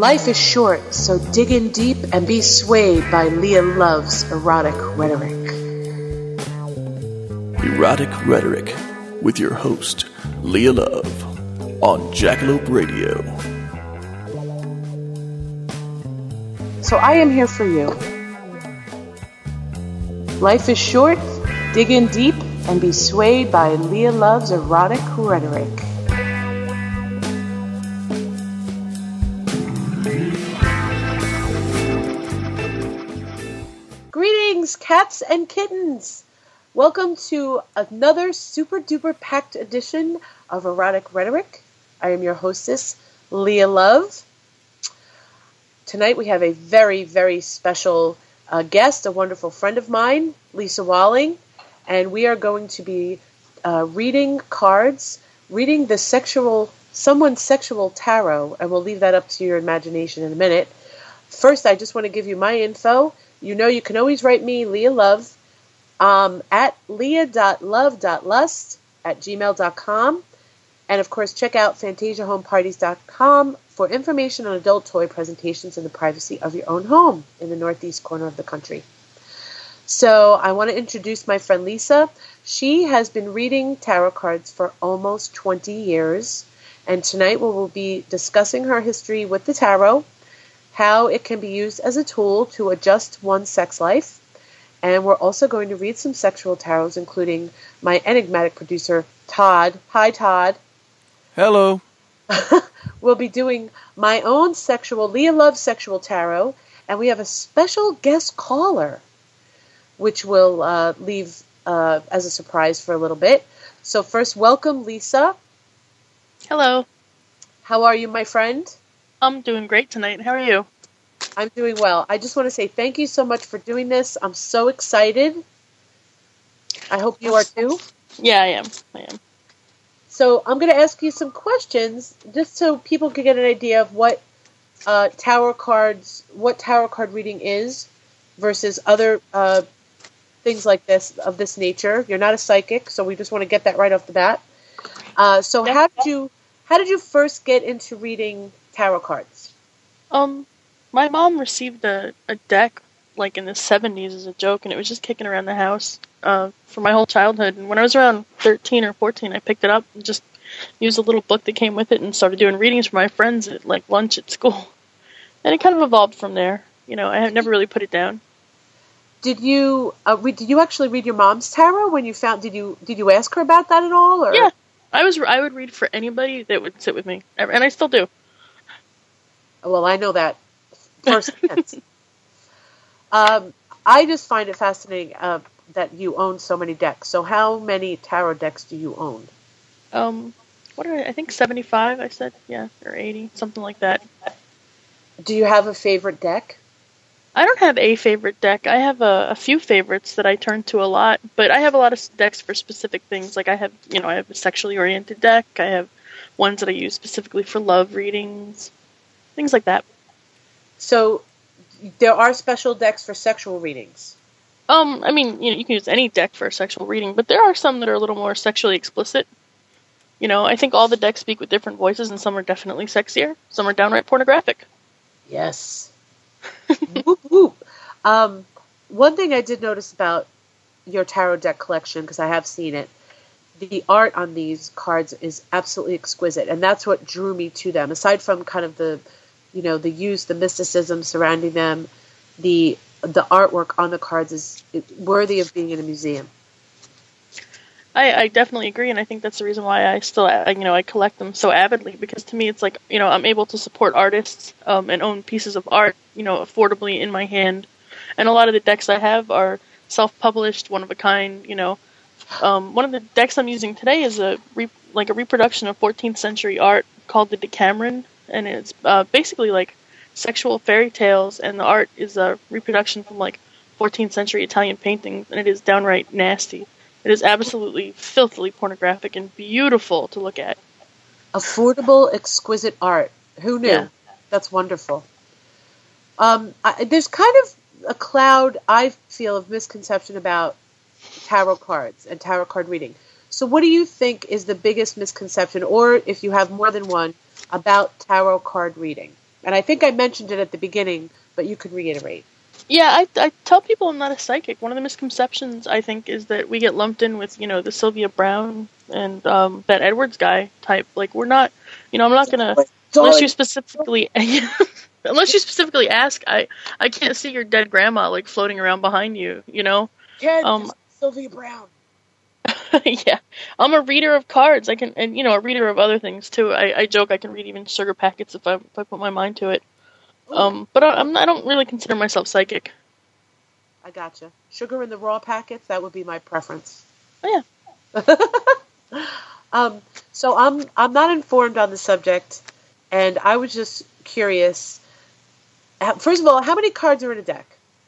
Life is short, so dig in deep and be swayed by Leah Love's erotic rhetoric. Erotic Rhetoric with your host, Leah Love, on Jackalope Radio. So I am here for you. Life is short, dig in deep, and be swayed by Leah Love's erotic rhetoric. Greetings, cats and kittens! Welcome to another super duper packed edition of Erotic Rhetoric. I am your hostess, Leah Love. Tonight we have a very, very special guest, a wonderful friend of mine, Lisa Walling, and we are going to be reading cards, reading the someone's sexual tarot, and we'll leave that up to your imagination in a minute. First, I just want to give you my info. You know you can always write me, Leah Love, at leah.love.lust@gmail.com. And, of course, check out FantasiaHomeParties.com for information on adult toy presentations in the privacy of your own home in the northeast corner of the country. So I want to introduce my friend Lisa. She has been reading tarot cards for almost 20 years. And tonight we will be discussing her history with the tarot, how it can be used as a tool to adjust one's sex life. And we're also going to read some sexual tarots, including my enigmatic producer, Todd. Hi, Todd. Hello. We'll be doing my own Leah Love sexual tarot, and we have a special guest caller, which we'll leave as a surprise for a little bit. So first, welcome, Lisa. Hello. How are you, my friend? I'm doing great tonight. How are you? I'm doing well. I just want to say thank you so much for doing this. I'm so excited. I hope you are too. Yeah, I am. So I'm going to ask you some questions just so people can get an idea of what tarot card reading is versus other things like this, of this nature. You're not a psychic, so we just want to get that right off the bat. So how did you first get into reading tarot cards? My mom received a deck like in the 70s as a joke, and it was just kicking around the house for my whole childhood. And when I was around 13 or 14, I picked it up and just used a little book that came with it and started doing readings for my friends at like lunch at school. And it kind of evolved from there. You know, I have never really put it down. Did you actually read your mom's tarot when you found? Did you ask her about that at all? Or? Yeah, I would read for anybody that would sit with me, and I still do. Well, I know that firsthand. I just find it fascinating that you own so many decks. So how many tarot decks do you own? I think 75, I said, yeah, or 80, something like that. Do you have a favorite deck? I don't have a favorite deck. I have a few favorites that I turn to a lot, but I have a lot of decks for specific things. Like I have a sexually oriented deck. I have ones that I use specifically for love readings, things like that. So there are special decks for sexual readings. I mean, you can use any deck for a sexual reading, but there are some that are a little more sexually explicit. I think all the decks speak with different voices, and some are definitely sexier. Some are downright pornographic. Yes. Whoop, whoop. One thing I did notice about your tarot deck collection, because I have seen it, the art on these cards is absolutely exquisite, and that's what drew me to them. Aside from kind of the mysticism surrounding them, the artwork on the cards is worthy of being in a museum. I definitely agree, and I think that's the reason why I still, I collect them so avidly, because to me it's like, I'm able to support artists and own pieces of art, affordably in my hand. And a lot of the decks I have are self-published, one of a kind, One of the decks I'm using today is a reproduction of 14th century art called the Decameron, and it's basically like sexual fairy tales, and the art is a reproduction from like 14th century Italian paintings, and it is downright nasty. It is absolutely filthily pornographic and beautiful to look at. Affordable, exquisite art. Who knew? Yeah. That's wonderful. There's kind of a cloud, I feel, of misconception about tarot cards and tarot card reading. So what do you think is the biggest misconception, or if you have more than one, about tarot card reading? And I think I mentioned it at the beginning, but you could reiterate. Yeah, I tell people I'm not a psychic. One of the misconceptions, I think, is that we get lumped in with, the Sylvia Brown and that Edwards guy type. Like, we're not, I'm not going to, unless you specifically, unless you specifically ask, I can't see your dead grandma, like, floating around behind you, Yeah, Sylvia Brown. Yeah, I'm a reader of cards. I can, and a reader of other things too. I joke I can read even sugar packets if I put my mind to it. But I don't really consider myself psychic. I gotcha. Sugar in the raw packets, that would be my preference. Oh yeah. So I'm not informed on the subject, and I was just curious. First of all, how many cards are in a deck?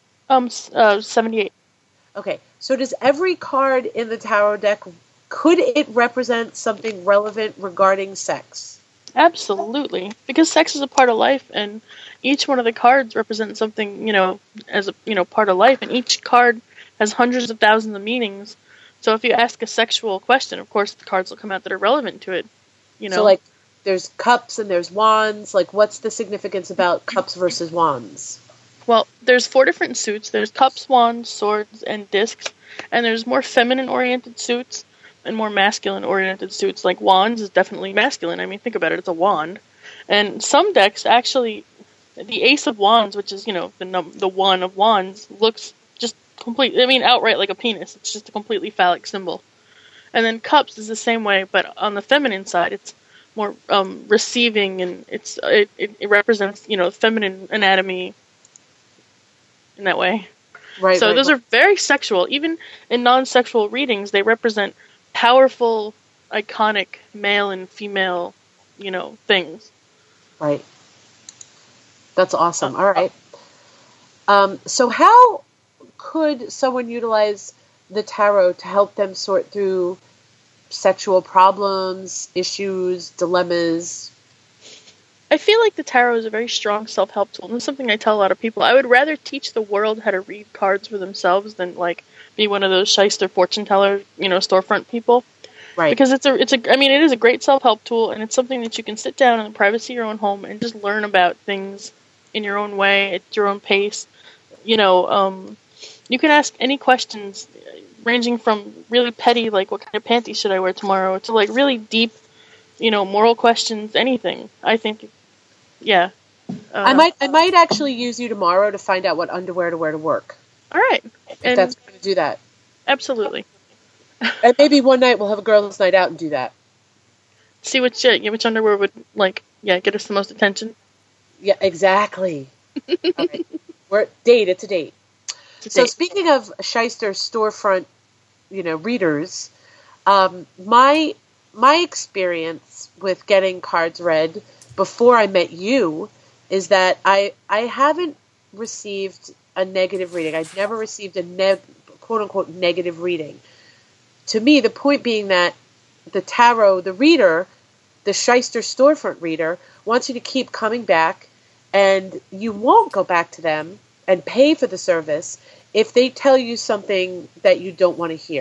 78. Okay, so does every card in the tarot deck, could it represent something relevant regarding sex? Absolutely, because sex is a part of life, and each one of the cards represents something, as a part of life, and each card has hundreds of thousands of meanings. So if you ask a sexual question, of course the cards will come out that are relevant to it. So like, there's cups and there's wands. Like, what's the significance about cups versus wands? Well, there's 4 different suits. There's cups, wands, swords, and discs. And there's more feminine-oriented suits and more masculine-oriented suits. Like, wands is definitely masculine. I mean, think about it. It's a wand. And some decks, actually, the Ace of Wands, which is, the one of wands, looks just completely, outright like a penis. It's just a completely phallic symbol. And then cups is the same way, but on the feminine side, it's more receiving, and it represents, feminine anatomy in that way. Right. So those are very sexual. Even in non-sexual readings, they represent powerful, iconic male and female, things. Right. That's awesome. All right. So how could someone utilize the tarot to help them sort through sexual problems, issues, dilemmas? I feel like the tarot is a very strong self-help tool, and it's something I tell a lot of people. I would rather teach the world how to read cards for themselves than, like, be one of those shyster fortune teller, storefront people. Right. Because it is a great self-help tool, and it's something that you can sit down in the privacy of your own home and just learn about things in your own way, at your own pace. You can ask any questions, ranging from really petty, like, what kind of panties should I wear tomorrow, to, like, really deep, moral questions, anything. I think, yeah. I might actually use you tomorrow to find out what underwear to wear to work. All right. If that's going to do that. Absolutely. And maybe one night we'll have a girls' night out and do that. See which underwear would, get us the most attention. Yeah, exactly. All right. It's a date. So speaking of shyster storefront, readers, my experience with getting cards read before I met you is that I haven't received a negative reading. I've never received a quote-unquote negative reading. To me, the point being that the tarot, the reader, the shyster storefront reader, wants you to keep coming back, and you won't go back to them and pay for the service if they tell you something that you don't want to hear.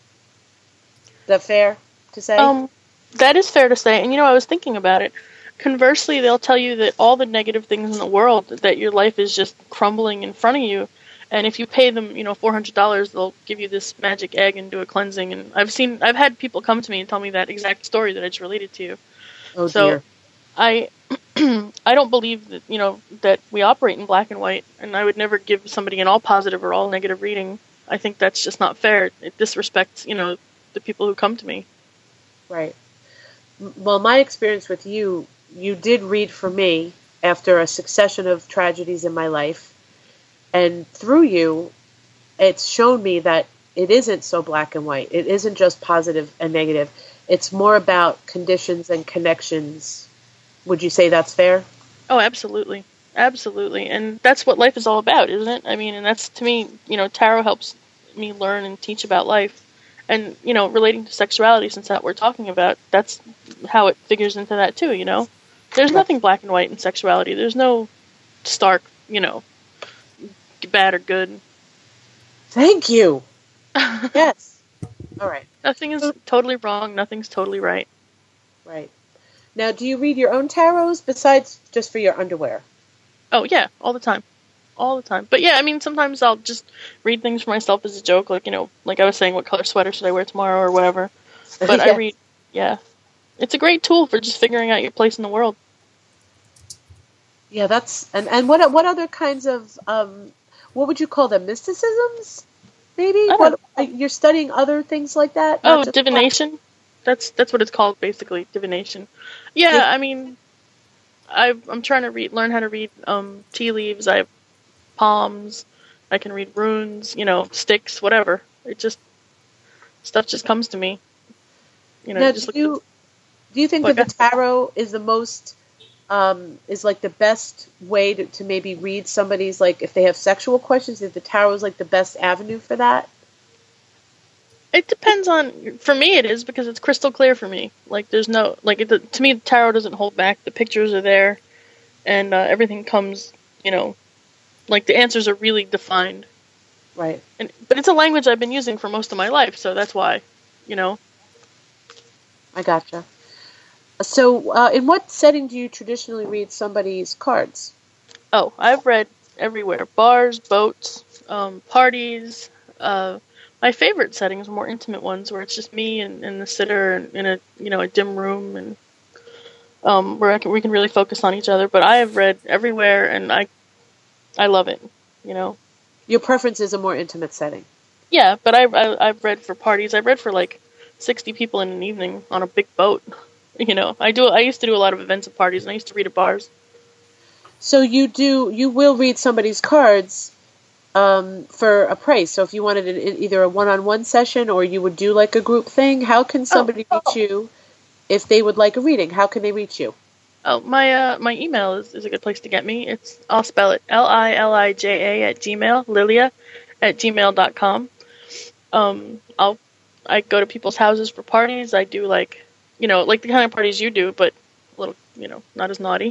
Is that fair to say? That is fair to say. And, I was thinking about it. Conversely, they'll tell you that all the negative things in the world, that your life is just crumbling in front of you. And if you pay them, $400, they'll give you this magic egg and do a cleansing. And I've had people come to me and tell me that exact story that I just related to you. Oh, so dear. I don't believe that, that we operate in black and white, and I would never give somebody an all positive or all negative reading. I think that's just not fair. It disrespects, the people who come to me. Right. Well, my experience with you did read for me after a succession of tragedies in my life. And through you, it's shown me that it isn't so black and white. It isn't just positive and negative. It's more about conditions and connections. Would you say that's fair? Oh, absolutely. Absolutely. And that's what life is all about, isn't it? And that's, to me, tarot helps me learn and teach about life. And, relating to sexuality, since that we're talking about, that's how it figures into that too, There's nothing black and white in sexuality. There's no stark, bad or good. Thank you. Yes. All right. Nothing is totally wrong. Nothing's totally right. Right. Now, do you read your own tarots besides just for your underwear? Oh yeah, all the time. All the time. But yeah, I mean, sometimes I'll just read things for myself as a joke, like, like I was saying, what color sweater should I wear tomorrow or whatever. But Yeah. I read, yeah. It's a great tool for just figuring out your place in the world. Yeah, that's and what other kinds of what would you call them? Mysticisms? Maybe you're studying other things like that. Oh, divination. That's what it's called, basically, divination. Yeah, I mean, I'm trying to learn how to read tea leaves. I have palms. I can read runes. Sticks, whatever. Stuff just comes to me. Now, do you think that the tarot is the most is like the best way to maybe read somebody's, like, if they have sexual questions, if the tarot is like the best avenue for that? It depends on, for me it is, because it's crystal clear for me. Like, there's no, like, to me the tarot doesn't hold back. The pictures are there, and everything comes, like, the answers are really defined. Right. But it's a language I've been using for most of my life, so that's why, I gotcha. So, in what setting do you traditionally read somebody's cards? Oh, I've read everywhere. Bars, boats, parties. My favorite settings are more intimate ones, where it's just me and the sitter in a dim room, and where we can really focus on each other. But I have read everywhere, and I love it. Your preference is a more intimate setting. Yeah, but I've read for parties. I've read for like 60 people in an evening on a big boat. I used to do a lot of events at parties, and I used to read at bars. So you will read somebody's cards for a price. So if you wanted either a one-on-one session, or you would do like a group thing, how can somebody reach you if they would like a reading? How can they reach you? Oh, my email is a good place to get me. I'll spell it LILIJA@gmail, lilia@gmail.com. I go to people's houses for parties. I do like the kind of parties you do, but a little, not as naughty.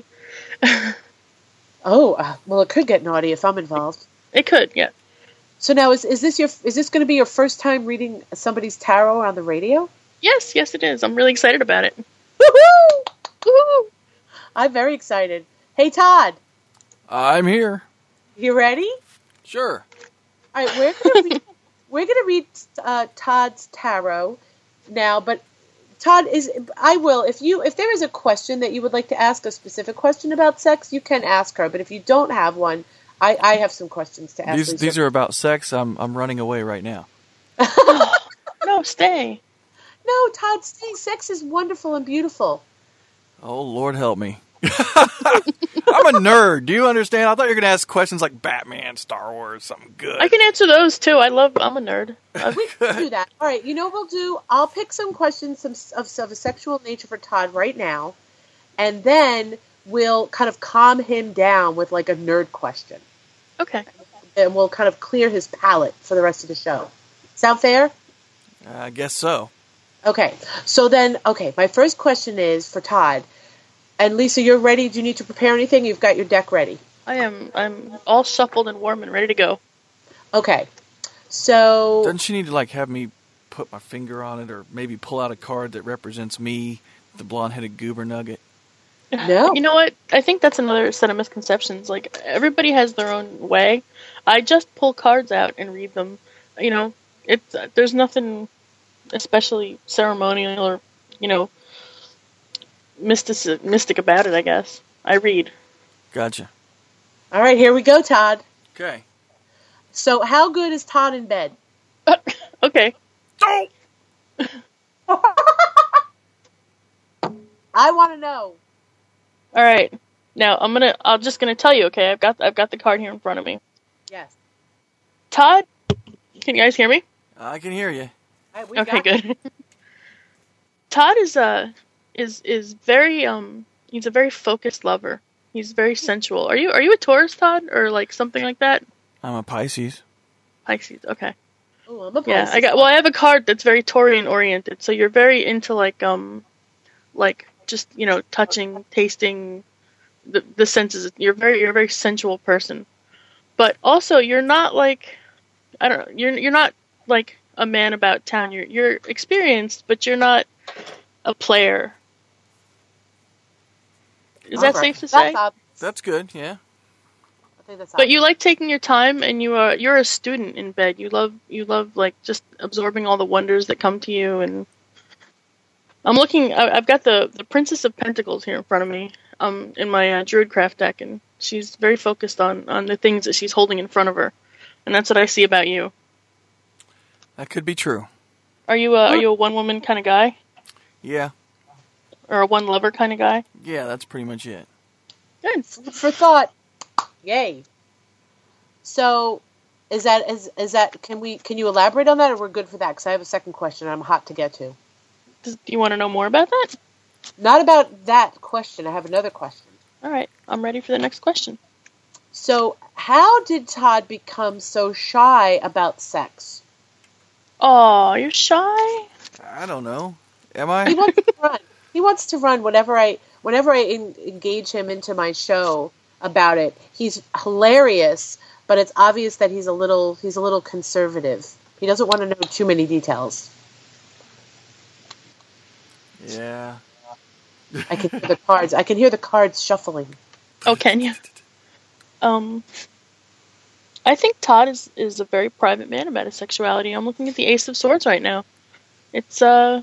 Well, it could get naughty if I'm involved. It could, yeah. So now, is this going to be your first time reading somebody's tarot on the radio? Yes, it is. I'm really excited about it. Woohoo! Woohoo! I'm very excited. Hey, Todd. I'm here. You ready? Sure. All right, we're gonna read Todd's tarot now, but Todd, if there is a question that you would like to ask, a specific question about sex, you can ask her. But if you don't have one, I have some questions to ask. These are about sex. I'm running away right now. No, stay. No, Todd, stay. Sex is wonderful and beautiful. Oh, Lord help me. I'm a nerd. Do you understand? I thought you were going to ask questions like Batman, Star Wars, something good. I can answer those, too. I'm a nerd. We can do that. All right, you know what we'll do? I'll pick some questions of a sexual nature for Todd right now, and then we'll kind of calm him down with like a nerd question. Okay. And we'll kind of clear his palate for the rest of the show. Sound fair? I guess so. Okay. So then, my first question is for Todd. And Lisa, you're ready? Do you need to prepare anything? You've got your deck ready. I'm all shuffled and warm and ready to go. Okay. So... Doesn't she need to have me put my finger on it, or maybe pull out a card that represents me, the blonde-headed goober nugget? No. You know what? I think that's another set of misconceptions. Like, everybody has their own way. I just pull cards out and read them. There's nothing especially ceremonial or, mystic about it, I guess. I read. Gotcha. All right, here we go, Todd. Okay. So, how good is Todd in bed? Okay. Oh! I want to know. All right. Now, I'm just gonna tell you, okay? I've got the card here in front of me. Yes. Todd, can you guys hear me? I can hear you. Right, okay, good. Todd is very he's a very focused lover. He's very sensual. Are you a Taurus, Todd, or like something like that? I'm a Pisces. Pisces, okay. Oh, I'm a Pisces. Yeah, I have a card that's very Taurian oriented. So you're very into like just touching, tasting, the senses. You're a very sensual person. But also you're not like, I don't know, you're not like a man about town. You're experienced, but you're not a player. Is that safe to say? That's good, yeah. I think that's But you like taking your time, and you're a student in bed. You love like just absorbing all the wonders that come to you. And I'm looking. I've got the Princess of Pentacles here in front of me. In my Druidcraft deck, and she's very focused on the things that she's holding in front of her, and that's what I see about you. That could be true. Are you a one woman kind of guy? Yeah. Oh. Or a one lover kind of guy? Yeah, that's pretty much it. Good. For thought. Yay. So, is that can you elaborate on that, or we're good for that? Because I have a second question I'm hot to get to. Do you want to know more about that? Not about that question. I have another question. All right, I'm ready for the next question. So, how did Todd become so shy about sex? Oh, you're shy? I don't know. Am I? He wants to run. He wants to run whenever I engage him into my show about it. He's hilarious, but it's obvious that he's a little conservative. He doesn't want to know too many details. Yeah. I can hear the cards. I can hear the cards shuffling. Oh, can you? I think Todd is a very private man about his sexuality. I'm looking at the Ace of Swords right now. It's I'm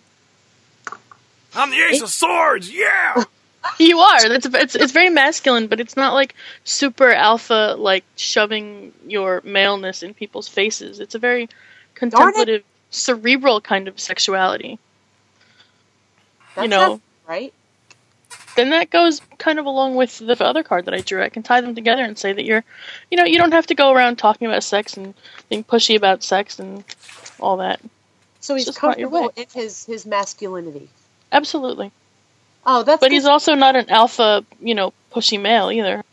the Ace of Swords. Yeah. You are. It's very masculine, but it's not like super alpha, like shoving your maleness in people's faces. It's a very contemplative, cerebral kind of sexuality. That's not right. Then that goes kind of along with the other card that I drew. I can tie them together and say that you don't have to go around talking about sex and being pushy about sex and all that. So he's comfortable in his masculinity. Absolutely. Oh, that's. But he's also not an alpha, pushy male either.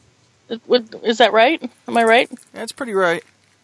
Is that right? Am I right? That's pretty right.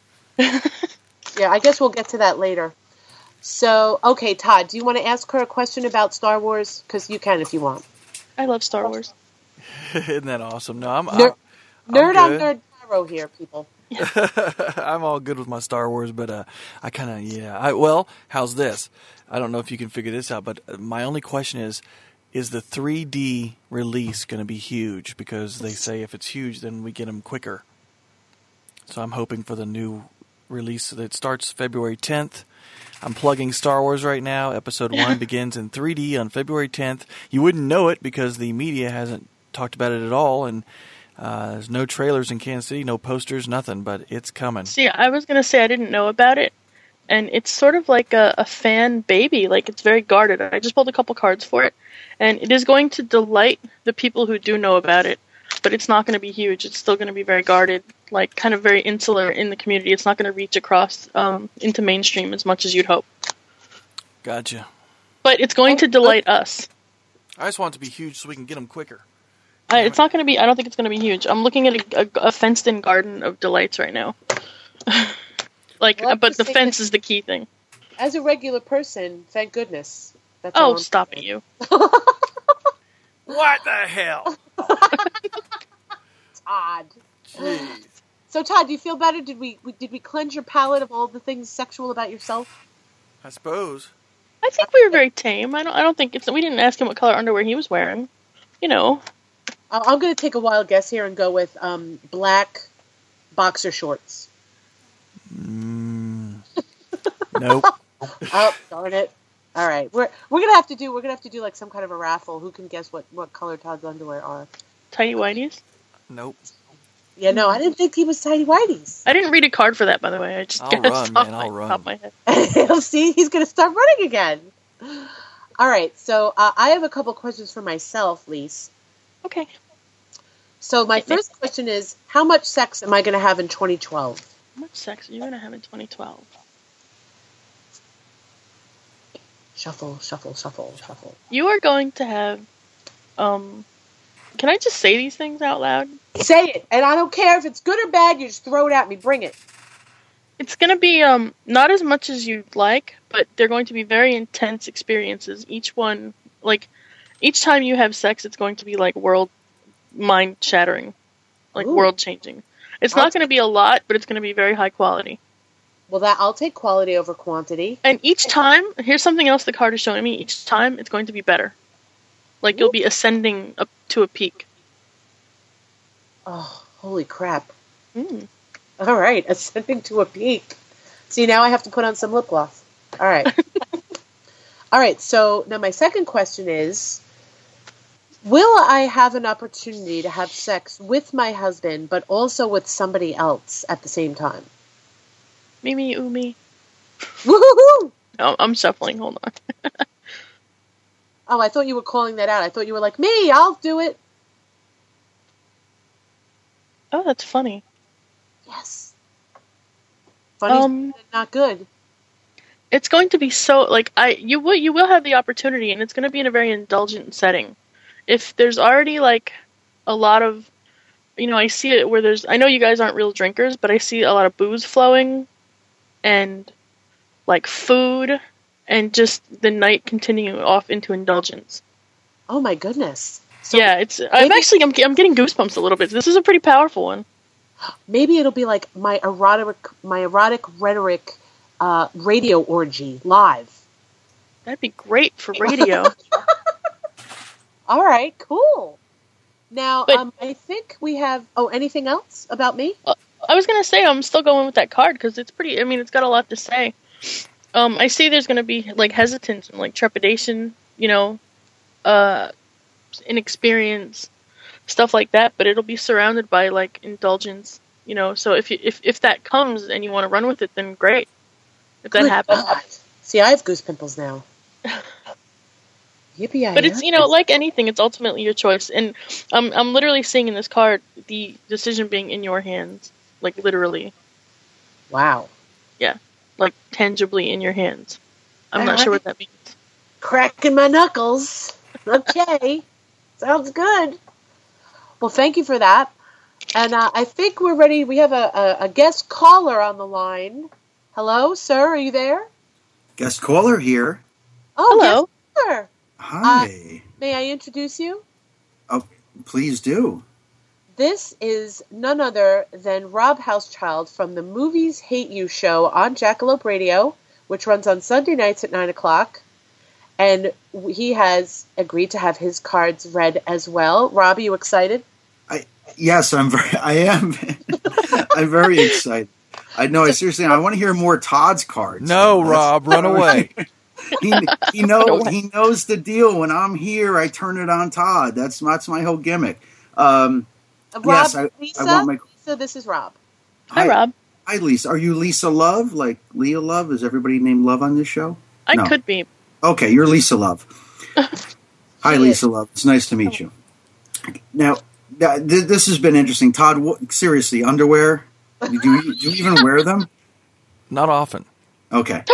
Yeah, I guess we'll get to that later. So, okay, Todd, do you want to ask her a question about Star Wars? Because you can if you want. I love Star Wars. Isn't that awesome? No, I'm nerd on good. nerd pyro here, people. I'm all good with my Star Wars, but I kind of well, how's this? I don't know if you can figure this out, but my only question is the 3D release going to be huge? Because they say if it's huge, then we get them quicker. So I'm hoping for the new release that starts February 10th. I'm plugging Star Wars right now. Episode 1 begins in 3D on February 10th. You wouldn't know it because the media hasn't talked about it at all, and there's no trailers in Kansas City, no posters, nothing, but it's coming. See, I was going to say I didn't know about it, and it's sort of like a fan baby. Like, it's very guarded. I just pulled a couple cards for it, and it is going to delight the people who do know about it, but it's not going to be huge. It's still going to be very guarded, like kind of very insular in the community. It's not going to reach across into mainstream as much as you'd hope. Gotcha. But it's going to delight us. I just want it to be huge so we can get them quicker. It's not going to be. I don't think it's going to be huge. I'm looking at a fenced-in garden of delights right now. But the fence is the key thing. As a regular person, thank goodness. That's all stop it, you. What the hell? Todd. Jeez. So, Todd, do you feel better? Did we cleanse your palate of all the things sexual about yourself? I suppose. I think we were very tame. I don't think we didn't ask him what color underwear he was wearing. I'm going to take a wild guess here and go with black boxer shorts. Nope. Oh, darn it! All right, we're gonna have to do like some kind of a raffle. Who can guess what color Todd's underwear are? Tidy whities? Nope. Yeah, no, I didn't think he was tidy whities. I didn't read a card for that, by the way. I just I'll run, man. I'll run. Top of my head. See, he's gonna start running again. All right, so I have a couple questions for myself, Lise. Okay. So my first question is, how much sex am I going to have in 2012? How much sex are you going to have in 2012? Shuffle, shuffle, shuffle, shuffle. You are going to have, can I just say these things out loud? Say it, and I don't care if it's good or bad, you just throw it at me, bring it. It's going to be, not as much as you'd like, but they're going to be very intense experiences. Each one, each time you have sex, it's going to be mind-shattering, world-changing. It's not going to be a lot, but it's going to be very high quality. Well, I'll take quality over quantity. And each time, here's something else the card is showing me. Each time, it's going to be better. Like you'll be ascending up to a peak. Oh, holy crap. Mm. All right, ascending to a peak. See, now I have to put on some lip gloss. All right. All right, so now my second question is, will I have an opportunity to have sex with my husband, but also with somebody else at the same time? Mimi, Umi. Woohoo! Oh, I'm shuffling. Hold on. Oh, I thought you were calling that out. I thought you were like, me, I'll do it. Oh, that's funny. Yes. Funny, not good. It's going to be so you will have the opportunity, and it's going to be in a very indulgent setting. If there's already like a lot of, I see it where I know you guys aren't real drinkers, but I see a lot of booze flowing, and like food, and just the night continuing off into indulgence. Oh my goodness. So yeah, I'm getting goosebumps a little bit. This is a pretty powerful one. Maybe it'll be like my erotic rhetoric radio orgy live. That'd be great for radio. All right, cool. Now, I think we have. Oh, anything else about me? I was gonna say I'm still going with that card because it's pretty. I mean, it's got a lot to say. I see there's gonna be like hesitance and like trepidation, inexperience, stuff like that. But it'll be surrounded by like indulgence, So if that comes and you want to run with it, then great. If that happens. See, I have goose pimples now. Yippee! But it's like anything, it's ultimately your choice. And I'm literally seeing in this card the decision being in your hands, like literally. Wow. Yeah, like tangibly in your hands. I'm not sure what that means. Cracking my knuckles. Okay, sounds good. Well, thank you for that. And I think we're ready. We have a guest caller on the line. Hello, sir. Are you there? Guest caller here. Oh, hello. Guest caller. Hi. May I introduce you? Oh, please do. This is none other than Rob Housechild from the Movies Hate You show on Jackalope Radio, which runs on Sunday nights at 9 o'clock. And he has agreed to have his cards read as well. Rob, are you excited? Yes, I am. I'm very excited. I want to hear more Todd's cards. No, Rob, run away. He knows the deal. When I'm here, I turn it on Todd. That's my whole gimmick. Rob, yes, Lisa, I want Lisa, this is Rob. Hi, Rob. Hi, Lisa. Are you Lisa Love? Like Leah Love? Is everybody named Love on this show? I could be. Okay, you're Lisa Love. Hi, Lisa Love. It's nice to meet you. Now, this has been interesting. Todd, seriously, underwear? Do you even wear them? Not often. Okay.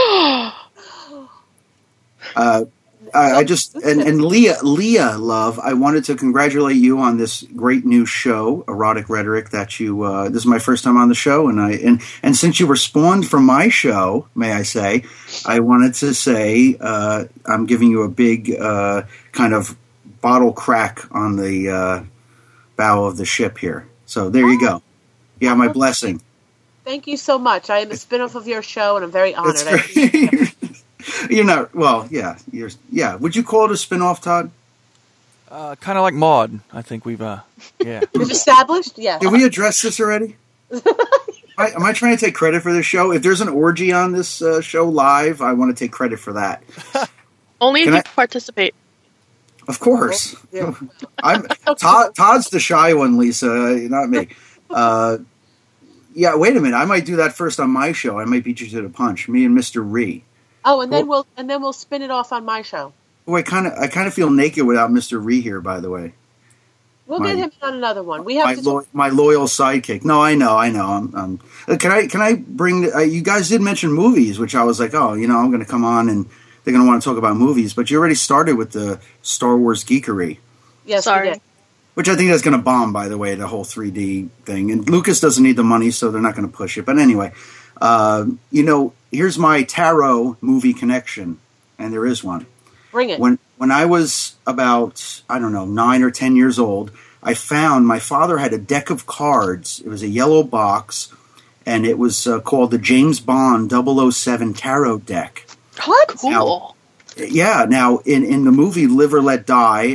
I just and Leah Love, I wanted to congratulate you on this great new show, Erotic Rhetoric, that you this is my first time on the show, and since you were spawned from my show, may I say, I wanted to say I'm giving you a big kind of bottle crack on the bow of the ship here. So there you go. You have my blessing. Thank you so much. I am a spin-off of your show, and I'm very honored. You're not, well, yeah. Would you call it a spin-off, Todd? Kind of like Maude. I think we've, yeah. We've established? Yeah. Did we address this already? Am I trying to take credit for this show? If there's an orgy on this show live, I want to take credit for that. Only if you participate. Of course. Yeah. Todd's the shy one, Lisa, not me. Yeah, wait a minute. I might do that first on my show. I might beat you to the punch. Me and Mr. Ree. Oh, and then we'll spin it off on my show. Oh, I kind of feel naked without Mr. Ree here. By the way, we'll get him on another one. We have my loyal sidekick. No, I know. Can I bring? You guys did mention movies, which I was like, oh, I'm going to come on and they're going to want to talk about movies. But you already started with the Star Wars geekery. Yes, sorry. We did. Which I think that's going to bomb, by the way, the whole 3D thing. And Lucas doesn't need the money, so they're not going to push it. But anyway, here's my tarot movie connection, and there is one. Bring it. When I was about, 9 or 10 years old, I found my father had a deck of cards. It was a yellow box, and it was called the James Bond 007 Tarot Deck. What? Cool. Yeah. Now, in the movie Live or Let Die,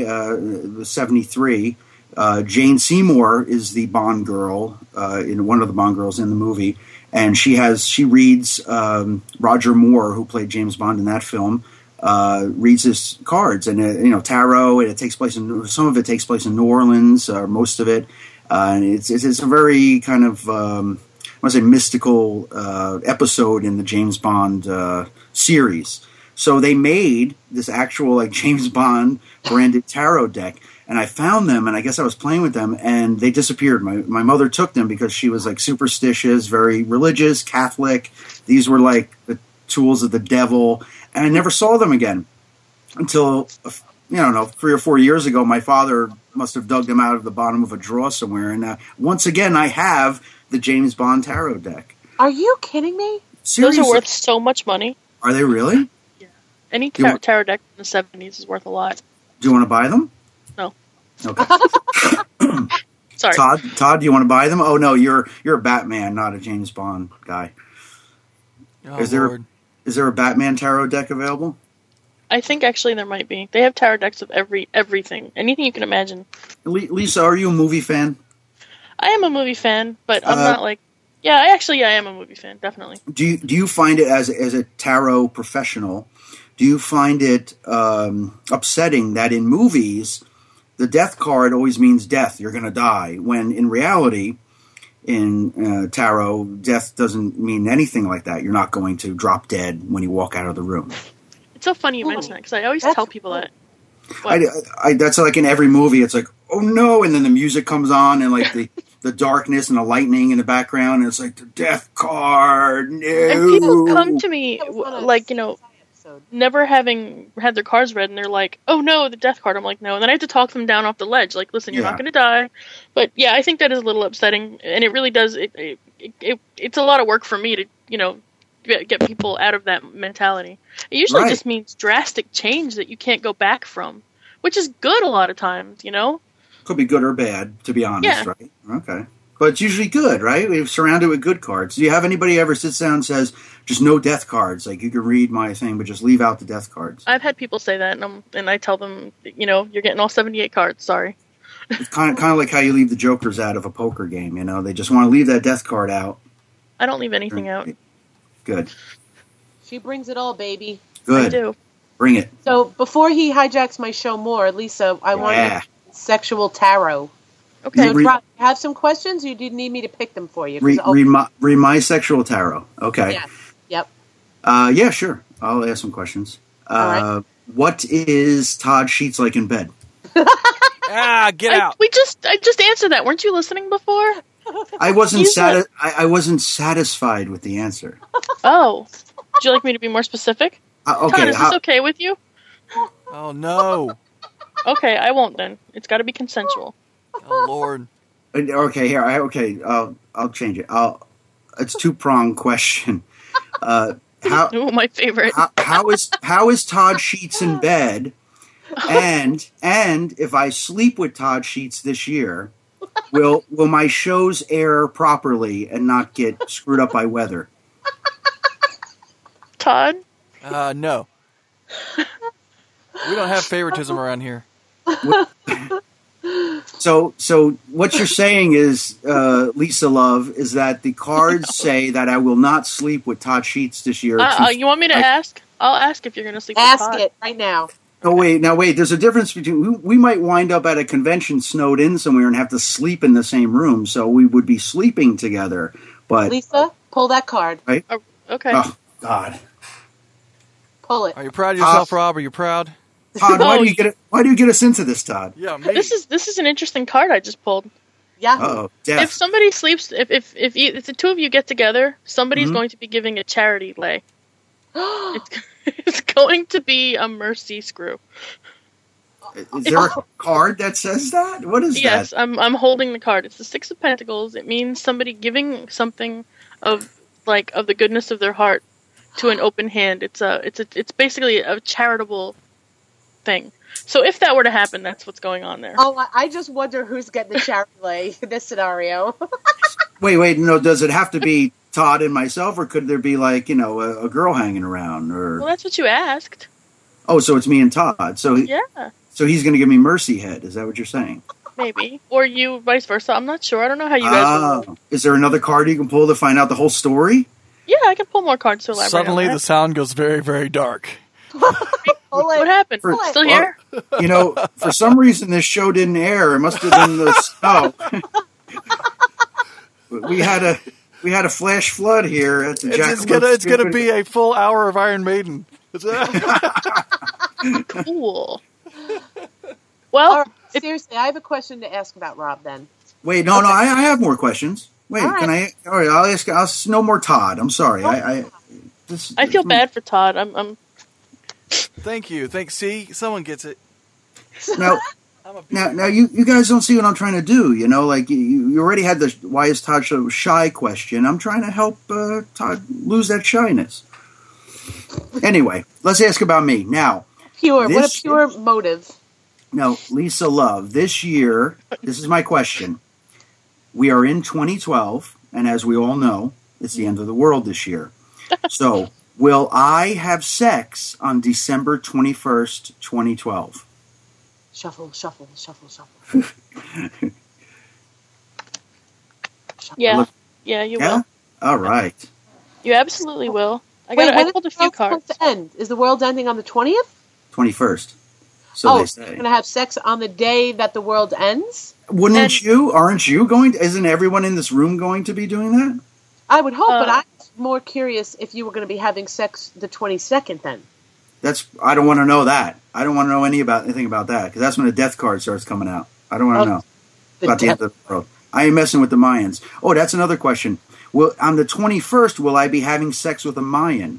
73, Jane Seymour is the Bond girl, in one of the Bond girls in the movie, and she reads Roger Moore, who played James Bond in that film, reads his cards and tarot. And some of it takes place in New Orleans, or most of it, and it's a very kind of I want to say mystical episode in the James Bond series. So they made this actual like James Bond branded tarot deck, and I found them, and I guess I was playing with them, and they disappeared. My mother took them because she was like superstitious, very religious, Catholic. These were like the tools of the devil, and I never saw them again until 3 or 4 years ago. My father must have dug them out of the bottom of a drawer somewhere, and once again I have the James Bond tarot deck. Are you kidding me? Those Seriously? are worth so much money. Are they really? Any tarot deck in the 70s is worth a lot. Do you want to buy them? No. Okay. Sorry. Todd, do you want to buy them? Oh no, you're a Batman, not a James Bond guy. Oh, Is Lord. there a Batman tarot deck available? I think actually there might be. They have tarot decks of everything. Anything you can imagine. Lisa, are you a movie fan? I am a movie fan, but I'm not like... Yeah, I am a movie fan, definitely. Do you find it as a tarot professional? Do you find it upsetting that in movies the death card always means death? You're going to die. When in reality, in tarot, death doesn't mean anything like that. You're not going to drop dead when you walk out of the room. It's so funny you mention that because I always tell people that. That's like in every movie. It's like, oh no, and then the music comes on and like the darkness and the lightning in the background, and it's like the death card. No. And people come to me like, never having had their cards read, and they're like, oh no, the death card. I'm like, no. And then I have to talk them down off the ledge. Like, listen, you're not going to die. But yeah, I think that is a little upsetting, and it really does. It's a lot of work for me to, get people out of that mentality. It usually just means drastic change that you can't go back from, which is good a lot of times, Could be good or bad, to be honest, right? Okay. But it's usually good, right? We've surrounded with good cards. Do you have anybody ever sits down and says, just no death cards? Like, you can read my thing, but just leave out the death cards. I've had people say that, and I tell them, you're getting all 78 cards, sorry. It's kind of like how you leave the jokers out of a poker game, They just want to leave that death card out. I don't leave anything out. Good. She brings it all, baby. Good. I do. Bring it. So before he hijacks my show more, Lisa, I want sexual tarot. Okay. So, Rob, you have some questions, or do you need me to pick them for you? Read my sexual tarot. Okay. Yeah. Yep. Yeah, sure. I'll ask some questions. All right. What is Todd Sheets like in bed? Get out. I just answered that. Weren't you listening before? I wasn't I wasn't satisfied with the answer. Oh. Would you like me to be more specific? Okay. Todd, is this okay with you? Oh, no. Okay, I won't then. It's got to be consensual. Oh, Lord. Okay, here. I'll change it. It's two-pronged question. Ooh, my favorite. How is Todd Sheets in bed? And if I sleep with Todd Sheets this year, will my shows air properly and not get screwed up by weather? Todd? No. We don't have favoritism around here. So what you're saying is, Lisa Love, is that the cards say that I will not sleep with Todd Sheets this year. You want me to ask? I'll ask if you're going to sleep with Todd. Ask it right now. Oh, wait. There's a difference between... We might wind up at a convention snowed in somewhere and have to sleep in the same room, so we would be sleeping together. But Lisa, pull that card. Right? Okay. Oh, God. Pull it. Are you proud of yourself, Rob? Are you proud? Todd, why do you get us into this, Todd? Yeah, maybe. This is an interesting card I just pulled. Yeah. Uh-oh. If somebody sleeps, if the two of you get together, somebody's going to be giving a charity lay. It's going to be a mercy screw. Is there a card that says that? What is that? Yes, I'm holding the card. It's the Six of Pentacles. It means somebody giving something of the goodness of their heart to an open hand. It's basically a charitable thing. So if that were to happen, that's what's going on there. Oh, I just wonder who's getting the charity lay in this scenario. Wait, no, does it have to be Todd and myself, or could there be a girl hanging around? Or well, that's what you asked. Oh, so it's me and Todd. So Yeah, so he's going to give me Mercy Head. Is that what you're saying? maybe. Or you, vice versa. I'm not sure. I don't know how you guys roll. Is there another card you can pull to find out the whole story? Yeah, I can pull more cards to elaborate Suddenly, on that. the sound goes very, very dark. What happened? Pull it. Still here? You know, for some reason this show didn't air. It must have been the snow. we had a flash flood here at the It's gonna be a full hour of Iron Maiden. Cool. All Well, right, seriously, I have a question to ask about Rob then. Wait, no, I have more questions. Wait, All right. can I? All right, I'll ask. No more Todd. I'm sorry. I feel bad for Todd. I'm Thank you. See, someone gets it. Now, now, you guys don't see what I'm trying to do. You know, like you already had the why is Todd so shy question. I'm trying to help Todd lose that shyness. Anyway, let's ask about me now. What a This- pure motive. Now, Lisa Love, this year, this is my question. We are in 2012, and as we all know, it's the end of the world this year. So, will I have sex on December 21st, 2012? Shuffle, shuffle, shuffle, shuffle. yeah, you Yeah? will. All right. You absolutely will. I Wait, when pulled a is the few world cards. supposed to end? Is the world ending on the 20th? 21st. So Oh, they you're say. going to have sex on the day that the world ends? Wouldn't you? Aren't you going to? Isn't everyone in this room going to be doing that? I would hope, but Uh, I'm more curious if you were going to be having sex the 22nd then. I don't want to know that. I don't want to know anything about that, because that's when the death card starts coming out. I don't want to know about the end of the world. I ain't messing with the Mayans. Oh, that's another question. On the 21st, will I be having sex with a Mayan?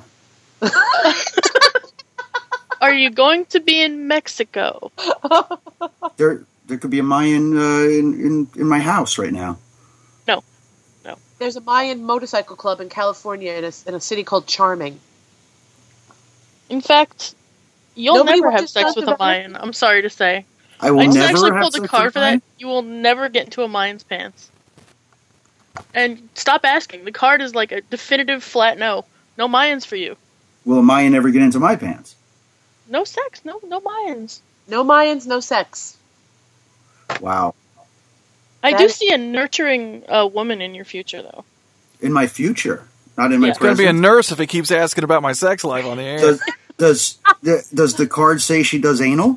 Are you going to be in Mexico? There could be a Mayan in my house right now. No. There's a Mayan motorcycle club in California in a city called Charming. In fact, you'll Nobody never have watches sex Sons with of a Mayan. I'm sorry to say. I will I just never actually have pulled a sex card with for a Mayan? that. You will never get into a Mayan's pants. And stop asking. The card is like a definitive flat no. No Mayans for you. Will a Mayan ever get into my pants? No sex. No Mayans. No Mayans, no sex. Wow. I That do is- see a nurturing woman in your future, though. In my future, not in my Yeah. It's going to be a present. nurse if he keeps asking about my sex life on the air. Does the card say she does anal?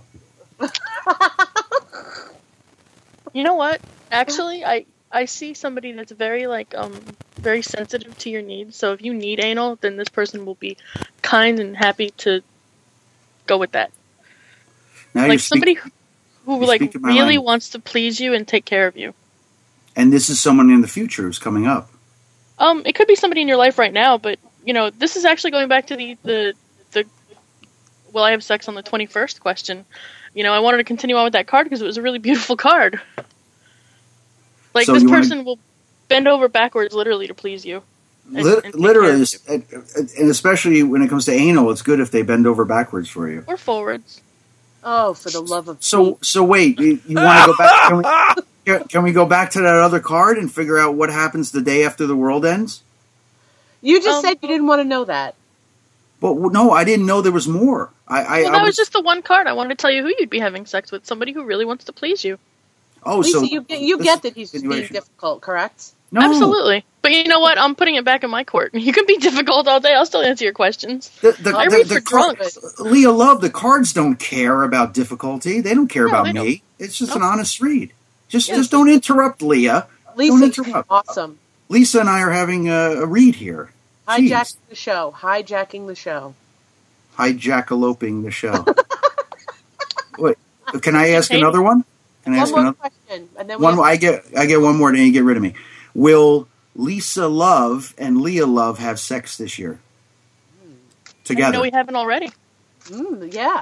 You know what? Actually, I see somebody that's very very sensitive to your needs. So if you need anal, then this person will be kind and happy to go with that. Now Like you're somebody who you're like speaking my really language. wants to please you and take care of you. and this is someone in the future who's coming up. It could be somebody in your life right now, but you know, this is actually going back to the will I have sex on the 21st question. You know, I wanted to continue on with that card because it was a really beautiful card. Like So this you wanna- person will bend over backwards literally to please you. and take care Literally, of you. and especially when it comes to anal, it's good if they bend over backwards for you. Or forwards. Oh, for the love of So wait, you want to go back? Can we go back to that other card and figure out what happens the day after the world ends? You just said you didn't want to know that. But no, I didn't know there was more. Well, that was just the one card. I wanted to tell you who you'd be having sex with. Somebody who really wants to please you. Oh, Lisa, so you this get is that he's being continuation. difficult, correct? No, Absolutely. But you know what? I'm putting it back in my court. You can be difficult all day. I'll still answer your questions. I read for drunks. Leah Love, the cards don't care about difficulty. They don't care No, about they me. It's just an No. honest read. Just don't interrupt, Leah. Lisa, Don't you're interrupt. awesome. Lisa and I are having a read here. Hijacking Jeez. the show. Hijacking the show. Hijack-eloping the show. Wait, can I ask Hey. another one? Can I One ask more another question, and then one? we have- I get one more, then you get rid of me. Will Lisa Love and Leah Love have sex this year together? No, we haven't already. yeah.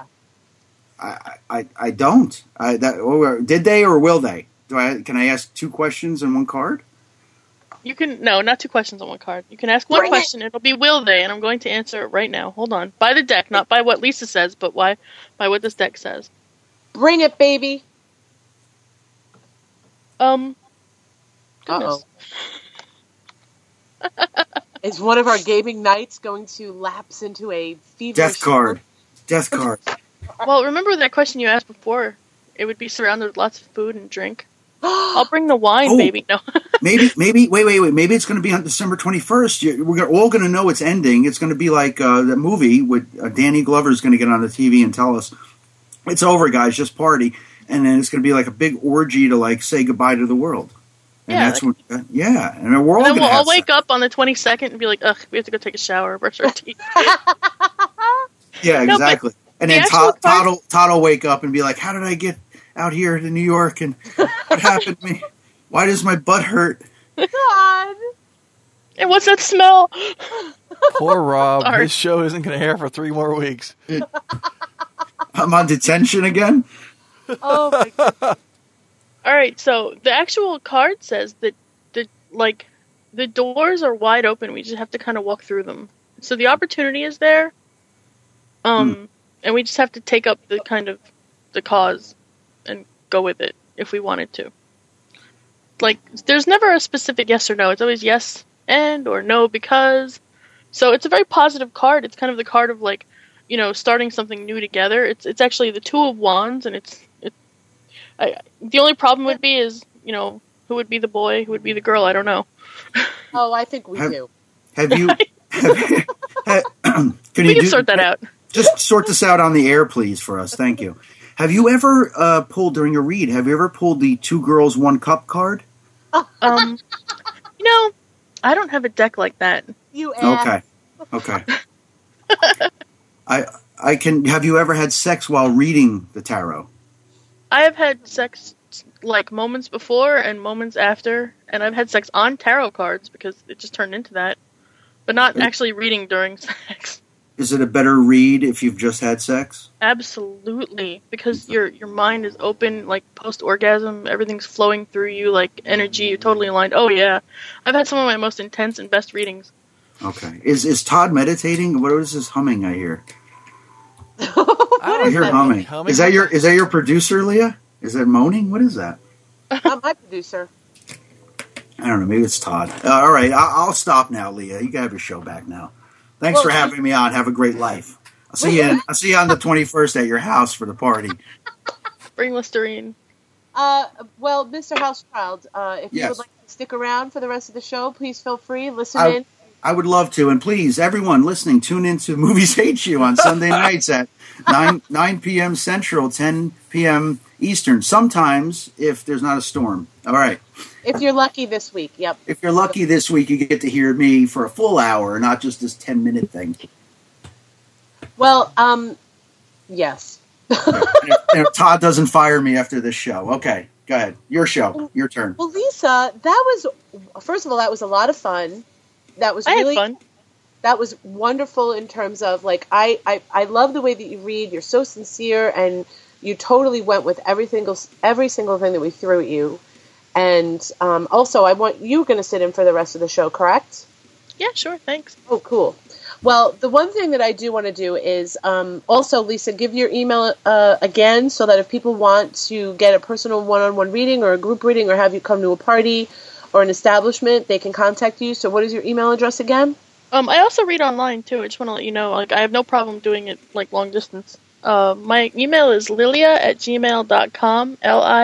I don't. Did they or will they? Can I ask two questions and one card? You can not two questions on one card. You can ask one Bring it. question. It'll be will they, and I'm going to answer it right now. Hold on. By the deck, not by what Lisa says, but by what this deck says. Bring it, baby. Goodness. Uh-oh. Is one of our gaming nights going to lapse into a feverish... Death card. Death card. Well, remember that question you asked before? It would be surrounded with lots of food and drink. I'll bring the wine, baby. No. Maybe. Wait. Maybe it's going to be on December 21st. We're all going to know it's ending. It's going to be like the movie with Danny Glover is going to get on the TV and tell us it's over, guys. Just party, and then it's going to be like a big orgy to like say goodbye to the world. And Yeah, that's when, and we're all. And then going to I'll wake up on the 22nd and be like, ugh, we have to go take a shower, brush our teeth. Yeah, No, exactly. And the then actual Todd will wake up and be like, "How did I get out here to New York? And what happened to me? Why does my butt hurt?" God. And what's that smell? Poor Rob. Sorry. His show isn't going to air for 3 more weeks. I'm on detention again. Oh my God. All right, so the actual card says that the doors are wide open. We just have to kind of walk through them. So the opportunity is there. And we just have to take up the cause and go with it if we wanted to. Like, there's never a specific yes or no. It's always yes and or no because. So it's a very positive card. It's kind of the card of like, you know, starting something new together. It's actually the Two of Wands, and the only problem would be is, you know, who would be the boy, who would be the girl. I don't know. Oh, I think we do. Have you? Can We can sort that out. Just sort this out on the air, please, for us. Thank you. Have you ever pulled during a read? Have you ever pulled the 2 girls 1 cup card? You know, I don't have a deck like that. You ass. Okay. I can. Have you ever had sex while reading the tarot? I have had sex like moments before and moments after, and I've had sex on tarot cards because it just turned into that, but not actually reading during sex. Is it a better read if you've just had sex? Absolutely, because your mind is open, like post-orgasm, everything's flowing through you, like energy, you're totally aligned. Oh yeah, I've had some of my most intense and best readings. Okay. Is Todd meditating? What is this humming I hear? I hear humming. Is that your producer, Leah? Is that moaning? What is that? Not my producer. I don't know. Maybe it's Todd. All right. I'll stop now, Leah. You can have your show back now. Thanks for having me on. Have a great life. I'll see you on the 21st at your house for the party. Bring Listerine. Well, Mr. Housechild, if you would like to stick around for the rest of the show, please feel free. Listen in. I would love to. And please, everyone listening, tune in to Movies Hate You on Sunday nights at 9 p.m. Central, 10 p.m. Eastern. Sometimes, if there's not a storm. All right. If you're lucky this week, yep. If you're lucky this week, you get to hear me for a full hour, not just this 10-minute thing. Well, yes. and if Todd doesn't fire me after this show. Okay, go ahead. Your show. Your turn. Well, Lisa, first of all, that was a lot of fun. That was really fun. That was wonderful in terms of, like, I love the way that you read. You're so sincere, and you totally went with every single thing that we threw at you. And also, you're going to sit in for the rest of the show, correct? Yeah, sure. Thanks. Oh, cool. Well, the one thing that I do want to do is also, Lisa, give your email again so that if people want to get a personal one-on-one reading or a group reading or have you come to a party or an establishment, they can contact you. So what is your email address again? I also read online, too. I just want to let you know, like, I have no problem doing it, like, long distance. My email is lilia@gmail.com,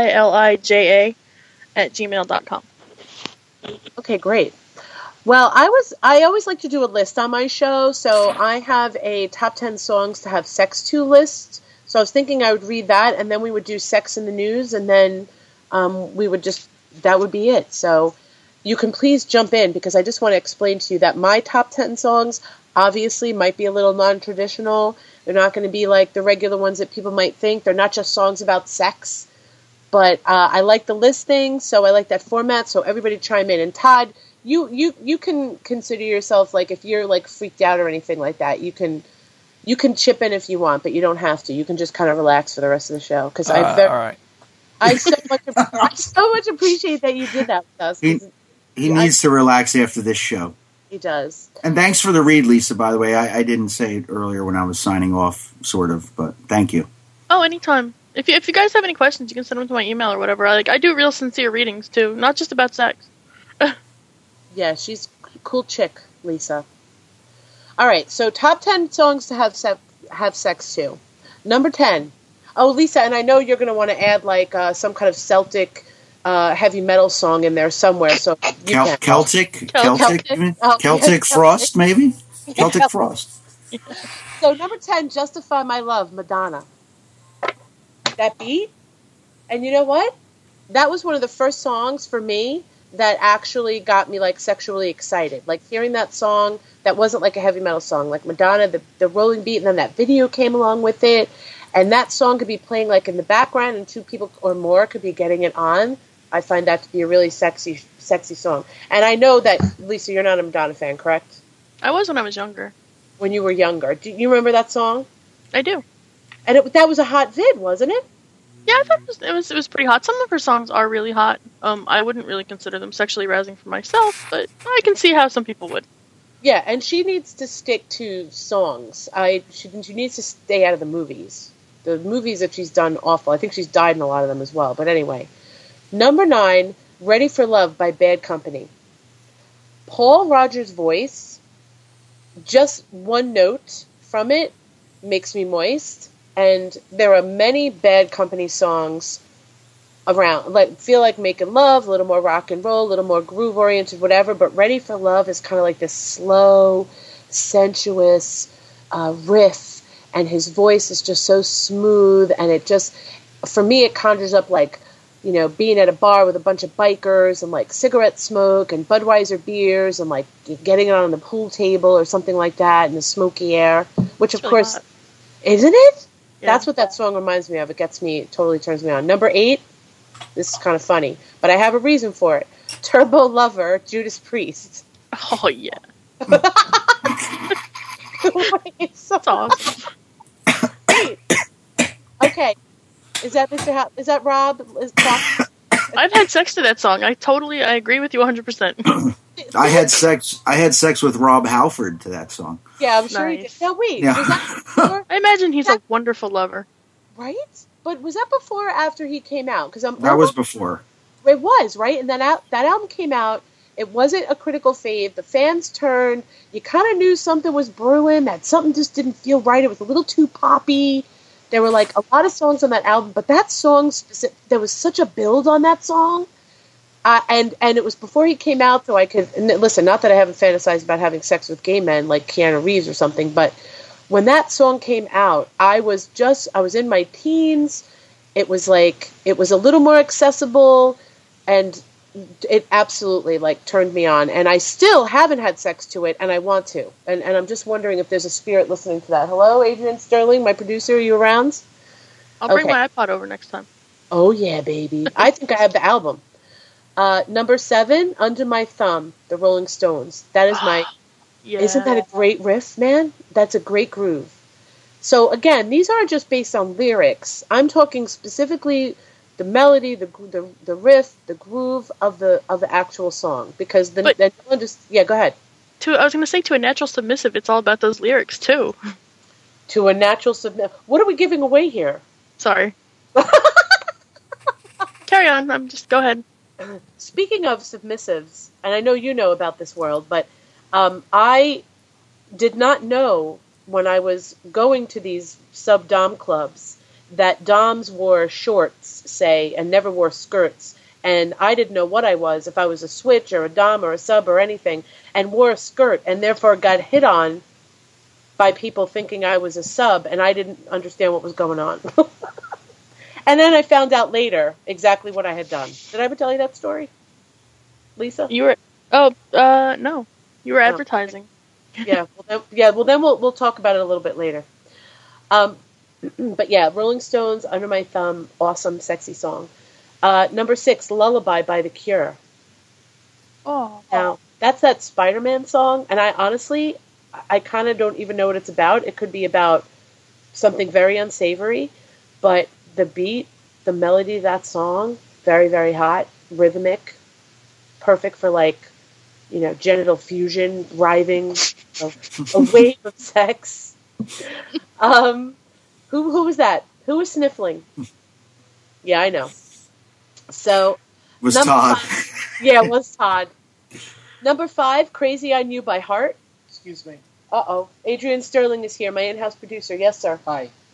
LILIJA@gmail.com. Okay, great. Well, I always like to do a list on my show, so I have a top 10 songs to have sex to list. So I was thinking I would read that, and then we would do sex in the news, and then that would be it. So you can please jump in, because I just want to explain to you that my top 10 songs obviously might be a little non-traditional. They're not going to be like the regular ones that people might think. They're not just songs about sex. But I like the listing, so I like that format, so everybody chime in. And Todd, you can consider yourself, like, if you're, like, freaked out or anything like that, you can chip in if you want, but you don't have to. You can just kind of relax for the rest of the show. Because all right. I so much appreciate that you did that with us. He needs to relax after this show. He does. And thanks for the read, Lisa, by the way. I didn't say it earlier when I was signing off, sort of, but thank you. Oh, anytime. If you guys have any questions, you can send them to my email or whatever. I do real sincere readings, too. Not just about sex. Yeah, she's a cool chick, Lisa. All right, so top 10 songs to have sex to. Number 10. Oh, Lisa, and I know you're going to want to add like some kind of Celtic heavy metal song in there somewhere. So Celtic Celtic Frost, maybe? Celtic Frost. So number 10, Justify My Love, Madonna. That beat. And you know what? That was one of the first songs for me that actually got me like sexually excited. Like hearing that song that wasn't like a heavy metal song, like Madonna, the rolling beat, and then that video came along with it. And that song could be playing like in the background and two people or more could be getting it on. I find that to be a really sexy song. And I know that, Lisa, you're not a Madonna fan, correct? I was when I was younger. When you were younger. Do you remember that song? I do. And that was a hot vid, wasn't it? Yeah, I thought it was pretty hot. Some of her songs are really hot. I wouldn't really consider them sexually arousing for myself, but I can see how some people would. Yeah, and she needs to stick to songs. She needs to stay out of the movies. The movies that she's done awful. I think she's died in a lot of them as well. But anyway, number 9, Ready for Love by Bad Company. Paul Rodgers' voice, just one note from it makes me moist. And there are many Bad Company songs around, like Feel Like Making Love, a little more rock and roll, a little more groove oriented, whatever. But Ready for Love is kind of like this slow, sensuous riff, and his voice is just so smooth. And it just, for me, it conjures up like, you know, being at a bar with a bunch of bikers and like cigarette smoke and Budweiser beers and like getting it on the pool table or something like that in the smoky air, which of course, isn't it? Yeah. That's what that song reminds me of. It totally turns me on. Number 8, this is kind of funny, but I have a reason for it. Turbo Lover, Judas Priest. Oh, yeah. That's awesome. Okay. Is that Rob? I've had sex to that song. I agree with you 100%. I had sex with Rob Halford to that song. Yeah, I'm sure he did. Now wait, yeah. Was that before? I imagine he's a wonderful lover. Right? But was that before or after he came out? That was before. It was, right? And that album came out. It wasn't a critical fave. The fans turned. You kind of knew something was brewing, that something just didn't feel right. It was a little too poppy. There were like a lot of songs on that album, but that song, there was such a build on that song. And it was before he came out, so I could listen. Not that I haven't fantasized about having sex with gay men like Keanu Reeves or something, but when that song came out, I was in my teens. It was a little more accessible, and it absolutely like turned me on. And I still haven't had sex to it, and I want to. And I'm just wondering if there's a spirit listening to that. Hello, Adrian Sterling, my producer. Are you around? I'll bring my iPod over next time. Oh yeah, baby. I think I have the album. Number 7, Under My Thumb, the Rolling Stones. That is Isn't that a great riff, man? That's a great groove. So again, these aren't just based on lyrics. I'm talking specifically the melody, the riff, the groove of the actual song. Because go ahead. I was going to say, to a natural submissive, it's all about those lyrics too. To a natural submissive. What are we giving away here? Sorry. Carry on. Go ahead. Speaking of submissives, and I know you know about this world, but I did not know when I was going to these sub-dom clubs that doms wore shorts, say, and never wore skirts. And I didn't know what I was, if I was a switch or a dom or a sub or anything, and wore a skirt and therefore got hit on by people thinking I was a sub, and I didn't understand what was going on. And then I found out later exactly what I had done. Did I ever tell you that story, Lisa? You were no, you were advertising. Yeah, well then we'll talk about it a little bit later. But yeah, Rolling Stones, Under My Thumb, awesome, sexy song. Number 6, Lullaby by The Cure. Oh, now that's that Spider-Man song, and I honestly kind of don't even know what it's about. It could be about something very unsavory, but the beat, the melody of that song, very, very hot, rhythmic, perfect for genital fusion, writhing, a wave of sex. Who was that? Who was sniffling? Yeah, I know. So it was Todd. 5, yeah, it was Todd. Number 5, Crazy on You by Heart. Excuse me. Uh-oh. Adrian Sterling is here, my in-house producer. Yes, sir. Hi.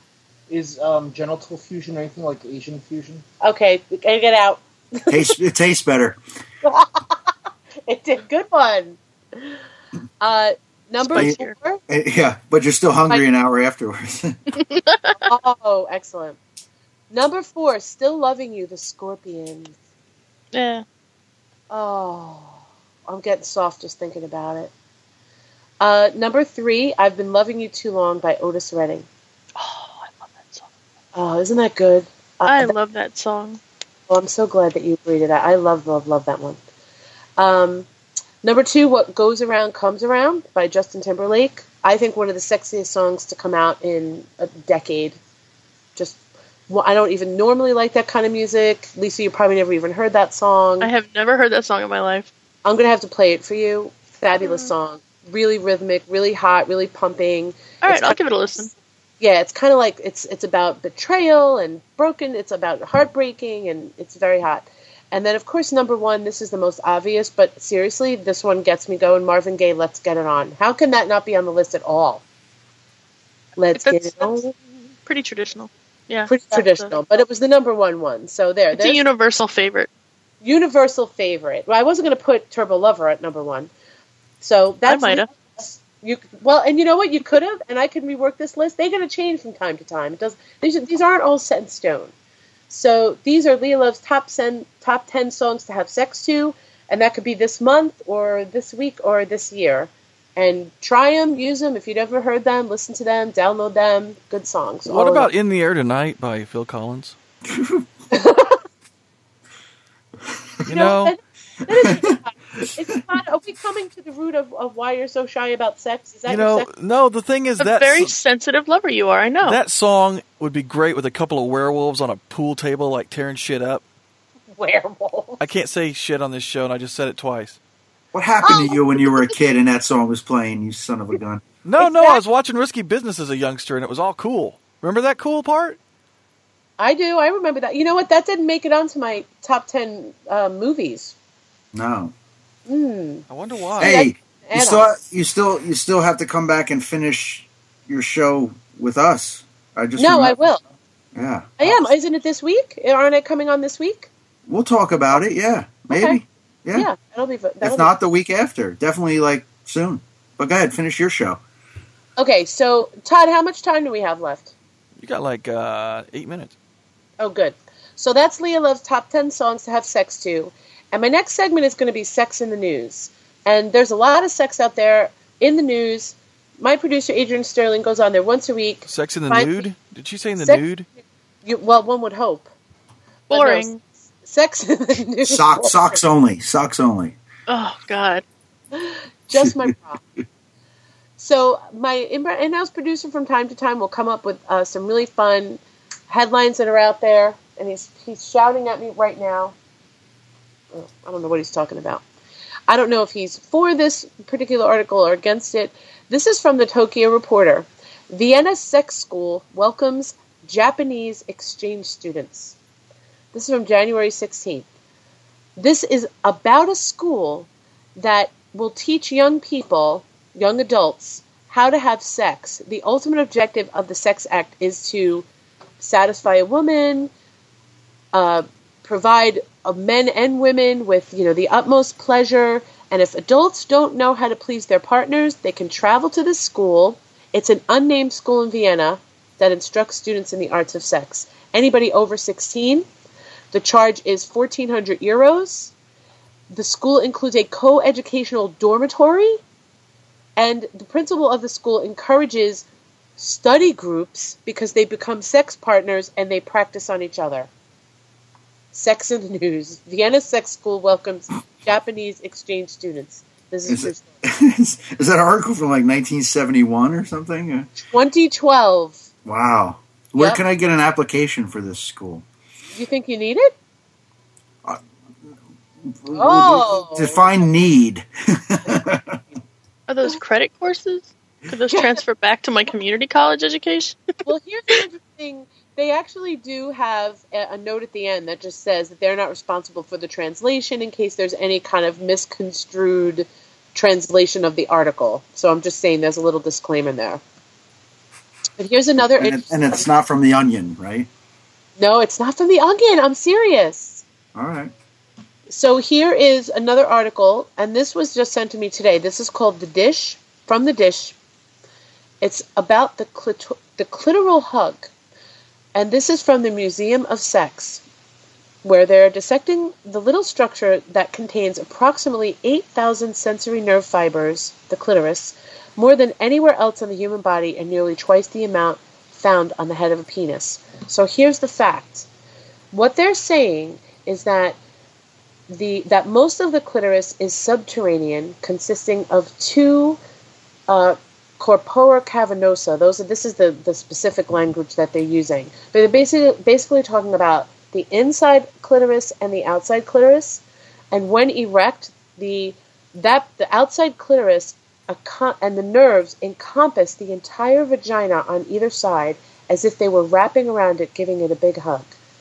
Is genital fusion or anything like Asian fusion? Okay, we gotta get out. It tastes better. It did. Good one. Number Spicier. 4. Yeah, but you're still hungry an hour afterwards. Oh, excellent. Number 4, Still Loving You, the Scorpions. Yeah. Oh, I'm getting soft just thinking about it. Number 3, I've Been Loving You Too Long by Otis Redding. Oh, I love that song. Oh, isn't that good? I love that song. Well, I'm so glad that you agree to that. I love that one. Number 2, What Goes Around Comes Around by Justin Timberlake. I think one of the sexiest songs to come out in a decade. I don't even normally like that kind of music. Lisa, you probably never even heard that song. I have never heard that song in my life. I'm going to have to play it for you. Fabulous song. Really rhythmic, really hot, really pumping. All right, I'll give it a listen. Yeah, it's kind of like, it's about betrayal and broken. It's about heartbreaking, and it's very hot. And then, of course, number 1, this is the most obvious, but seriously, this one gets me going. Marvin Gaye, Let's Get It On. How can that not be on the list at all? Let's Get It On. Pretty traditional. Yeah. Pretty traditional, but it was the number 1. So there's a universal favorite. Universal favorite. Well, I wasn't going to put Turbo Lover at number 1. So that's... I might have. Well, and you know what? You could have, and I could rework this list. They're going to change from time to time. These aren't all set in stone. So these are Leah Love's top 10 songs to have sex to, and that could be this month or this week or this year. And try them, use them. If you've never heard them, listen to them, download them. Good songs. What about In the Air Tonight by Phil Collins? You know? Are we coming to the root of why you're so shy about sex? Is that no, the thing is that... A very sensitive lover you are, I know. That song would be great with a couple of werewolves on a pool table, like tearing shit up. Werewolves? I can't say shit on this show, and I just said it twice. What happened to you when you were a kid and that song was playing, you son of a gun? No, I was watching Risky Business as a youngster, and it was all cool. Remember that cool part? I do. I remember that. You know what? That didn't make it onto my top 10 movies. No. I wonder why. Hey, you still have to come back and finish your show with us. I will. Yeah. I am. Isn't it this week? Aren't it coming on this week? We'll talk about it. Yeah, maybe. Okay. Yeah. If not, the week after. Definitely soon. But go ahead, finish your show. Okay, so Todd, how much time do we have left? You got 8 minutes. Oh, good. So that's Leah Love's top 10 songs to have sex to. And my next segment is going to be Sex in the News. And there's a lot of sex out there in the news. My producer, Adrian Sterling, goes on there once a week. Sex in the nude? Did she say in the nude? Well, one would hope. Boring. No, sex in the nude. Socks only. Socks only. Oh, God. Just my prop. So my in-house producer from time to time will come up with some really fun headlines that are out there. And he's shouting at me right now. I don't know what he's talking about. I don't know if he's for this particular article or against it. This is from the Tokyo Reporter. Vienna Sex School welcomes Japanese exchange students. This is from January 16th. This is about a school that will teach young people, young adults, how to have sex. The ultimate objective of the Sex Act is to satisfy a woman, provide men and women with, the utmost pleasure. And if adults don't know how to please their partners, they can travel to this school. It's an unnamed school in Vienna that instructs students in the arts of sex. Anybody over 16, the charge is 1,400 euros. The school includes a co-educational dormitory, and the principal of the school encourages study groups because they become sex partners and they practice on each other. Sex in the News. Vienna Sex School welcomes Japanese exchange students. This is is that an article from 1971 or something? 2012. Wow. Where can I get an application for this school? You think you need it? Define need. Are those credit courses? Could those transfer back to my community college education? Well, here's the interesting thing. They actually do have a note at the end that just says that they're not responsible for the translation in case there's any kind of misconstrued translation of the article. So I'm just saying there's a little disclaimer there. But here's another... And it's not from The Onion, right? No, it's not from The Onion. I'm serious. All right. So here is another article, and this was just sent to me today. This is called The Dish, from The Dish. It's about the clitoral hug. And this is from the Museum of Sex, where they're dissecting the little structure that contains approximately 8,000 sensory nerve fibers, the clitoris, more than anywhere else on the human body and nearly twice the amount found on the head of a penis. So here's the fact. What they're saying is that most of the clitoris is subterranean, consisting of two corpora cavernosa. This is the specific language that they're using. But they're basically talking about the inside clitoris and the outside clitoris. And when erect, the outside clitoris and the nerves encompass the entire vagina on either side as if they were wrapping around it, giving it a big hug.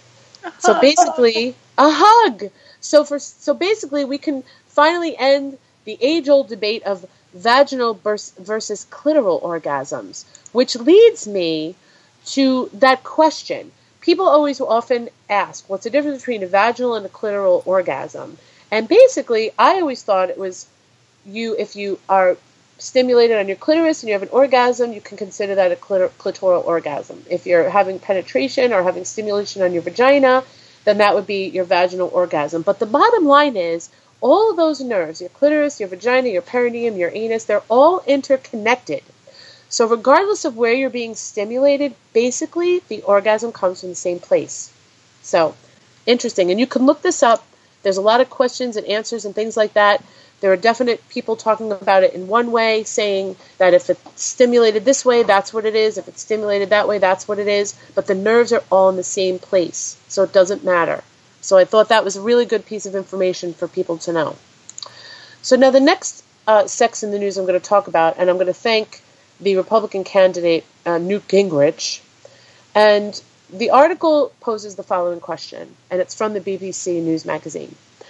So basically, a hug. So basically, we can finally end the age-old debate of vaginal versus clitoral orgasms, which leads me to that question. People always often ask, what's the difference between a vaginal and a clitoral orgasm? And basically, I always thought it was if you are stimulated on your clitoris and you have an orgasm, you can consider that a clitoral orgasm. If you're having penetration or having stimulation on your vagina, then that would be your vaginal orgasm. But the bottom line is, all of those nerves, your clitoris, your vagina, your perineum, your anus, they're all interconnected. So regardless of where you're being stimulated, basically the orgasm comes from the same place. So, interesting. And you can look this up. There's a lot of questions and answers and things like that. There are definite people talking about it in one way, saying that if it's stimulated this way, that's what it is. If it's stimulated that way, that's what it is. But the nerves are all in the same place, so it doesn't matter. So I thought that was a really good piece of information for people to know. So now the next sex in the news I'm going to talk about, and I'm going to thank the Republican candidate, Newt Gingrich. And the article poses the following question, and it's from the BBC News magazine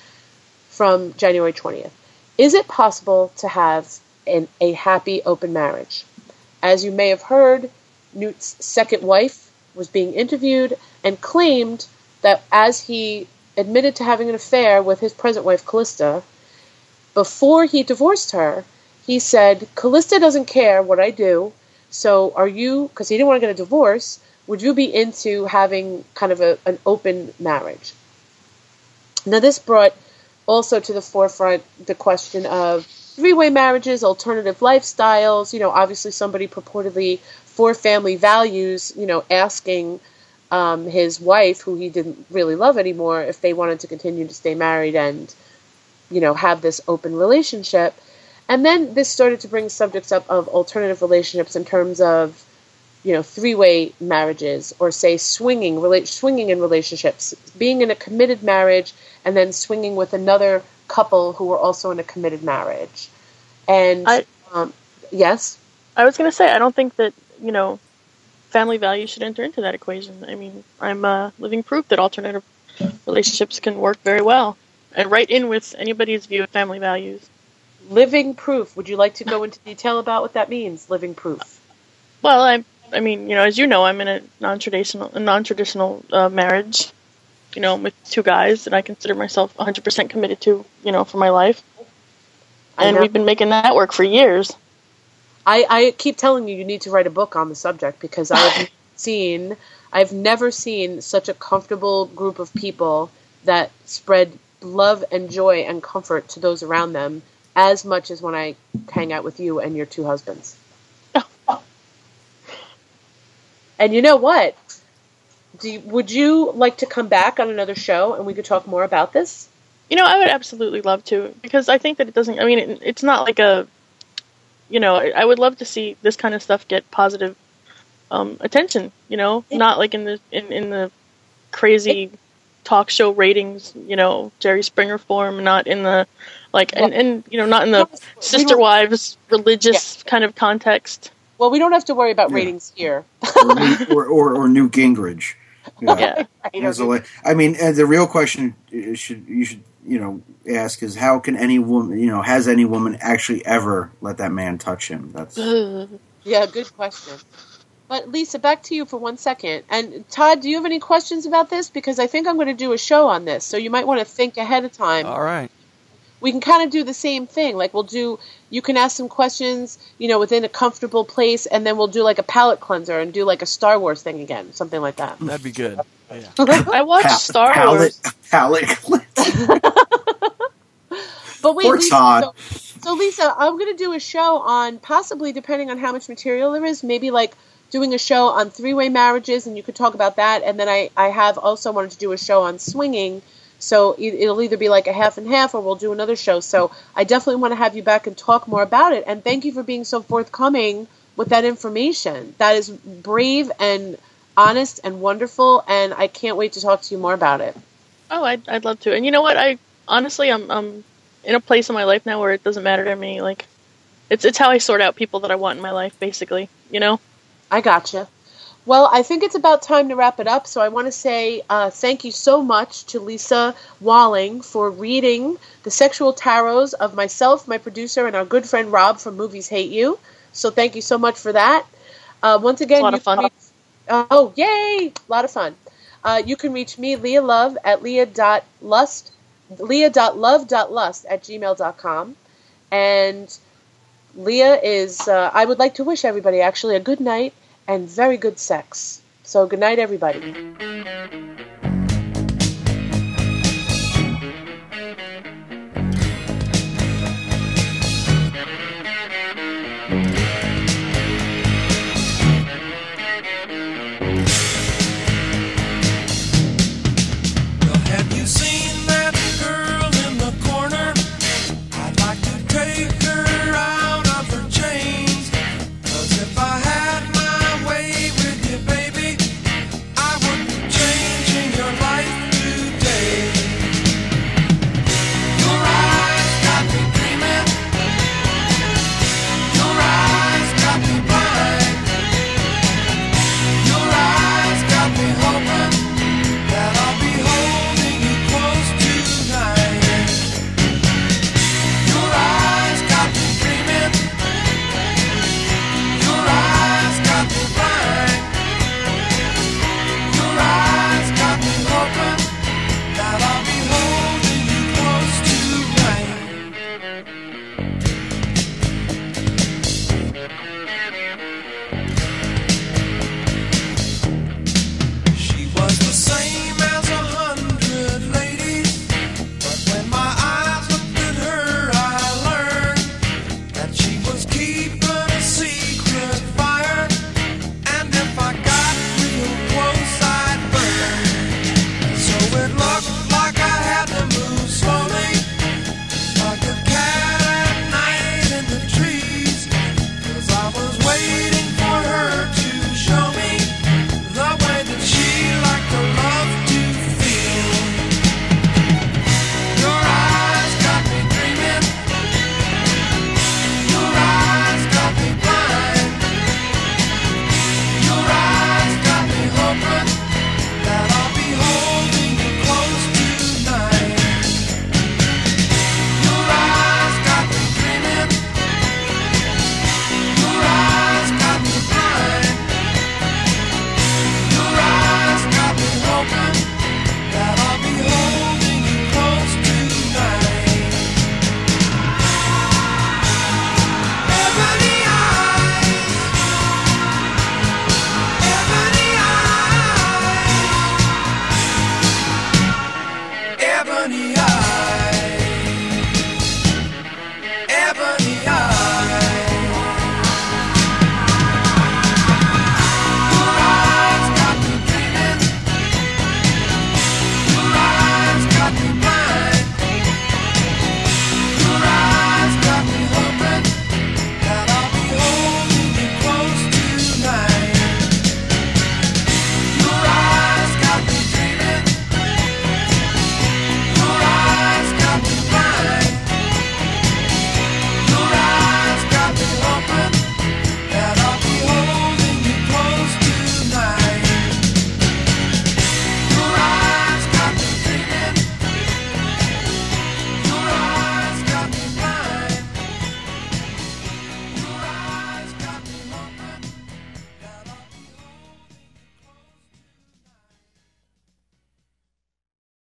from January 20th. Is it possible to have a happy open marriage? As you may have heard, Newt's second wife was being interviewed and claimed that as he admitted to having an affair with his present wife, Callista, before he divorced her, he said, Callista doesn't care what I do, so are you, because he didn't want to get a divorce, would you be into having kind of an open marriage? Now this brought also to the forefront the question of three-way marriages, alternative lifestyles, obviously somebody purportedly for family values, asking his wife, who he didn't really love anymore, if they wanted to continue to stay married and, have this open relationship. And then this started to bring subjects up of alternative relationships in terms of, three-way marriages, or say swinging in relationships, being in a committed marriage and then swinging with another couple who were also in a committed marriage. And yes, I was going to say, I don't think that family values should enter into that equation. I mean, I'm living proof that alternative relationships can work very well and right in with anybody's view of family values. Living proof. Would you like to go into detail about what that means? Living proof. Well, I mean, as you know, I'm in a non-traditional marriage, with two guys that I consider myself 100% committed to, for my life. And we've been making that work for years. I keep telling you need to write a book on the subject, because I've never seen such a comfortable group of people that spread love and joy and comfort to those around them as much as when I hang out with you and your two husbands. And you know what? Would you like to come back on another show and we could talk more about this? I would absolutely love to, because I think that it doesn't, it's not like a, I would love to see this kind of stuff get positive attention, not like in the crazy talk show ratings, Jerry Springer form, not in the, not in the sister wives religious kind of context. Well, we don't have to worry about ratings here. or Newt Gingrich. Yeah. The real question you should ask is, how can any woman, has any woman actually ever let that man touch him? That's yeah, good question. But Lisa, back to you for 1 second. And Todd, do you have any questions about this? Because I think I'm going to do a show on this, so you might want to think ahead of time. All right. We can kind of do the same thing. Like you can ask some questions, within a comfortable place, and then we'll do like a palate cleanser and do like a Star Wars thing again, something like that. That'd be good. Yeah. I watched Star Wars. Palate cleanser. But wait, Poor Lisa, Todd. so Lisa, I'm going to do a show on, possibly depending on how much material there is, maybe like doing a show on three-way marriages, and you could talk about that. And then I have also wanted to do a show on swinging. So it'll either be like a half and half, or we'll do another show. So I definitely want to have you back and talk more about it. And thank you for being so forthcoming with that information. That is brave and honest and wonderful, and I can't wait to talk to you more about it. Oh, I'd love to. And you know what? I'm in a place in my life now where it doesn't matter to me. Like, it's how I sort out people that I want in my life, basically. I gotcha. Well, I think it's about time to wrap it up, so I want to say thank you so much to Lisa Walling for reading the sexual tarots of myself, my producer, and our good friend Rob from Movies Hate You. So thank you so much for that. Once again, a lot of fun. Oh, yay! A lot of fun. You can reach me, Leah Love, at leah.love.lust@gmail.com. And Leah is, I would like to wish everybody actually a good night and very good sex. So good night, everybody.